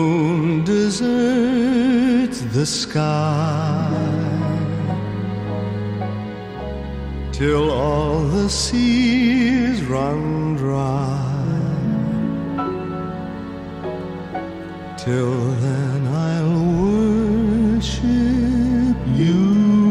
moon deserts the sky, till all the seas run dry. Till then I'll worship you.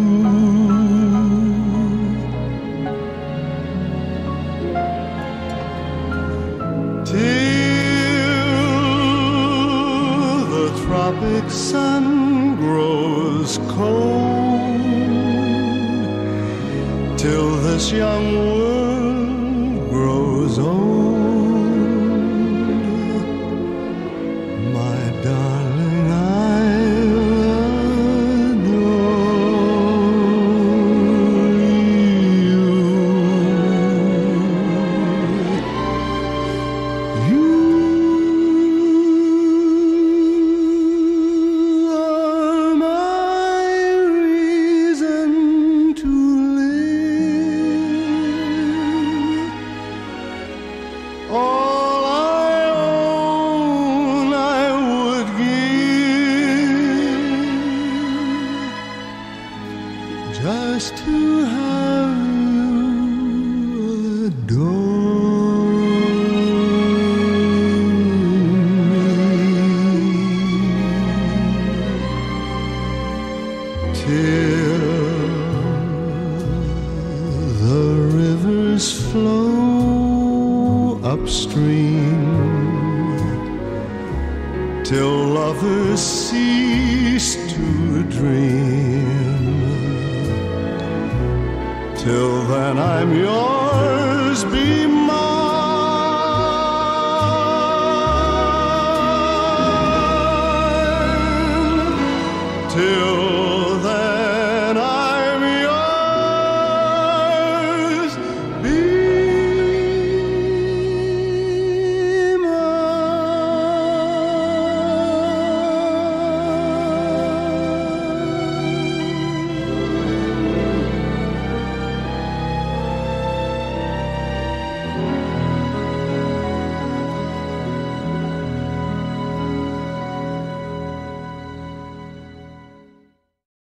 Till the tropic sun grows cold, till this young world grows old, my darling, I'll adore you. You are my reason to live. All I own I would give, just to have you adore me. Till the rivers flow upstream, till lovers cease to dream. Till then I'm yours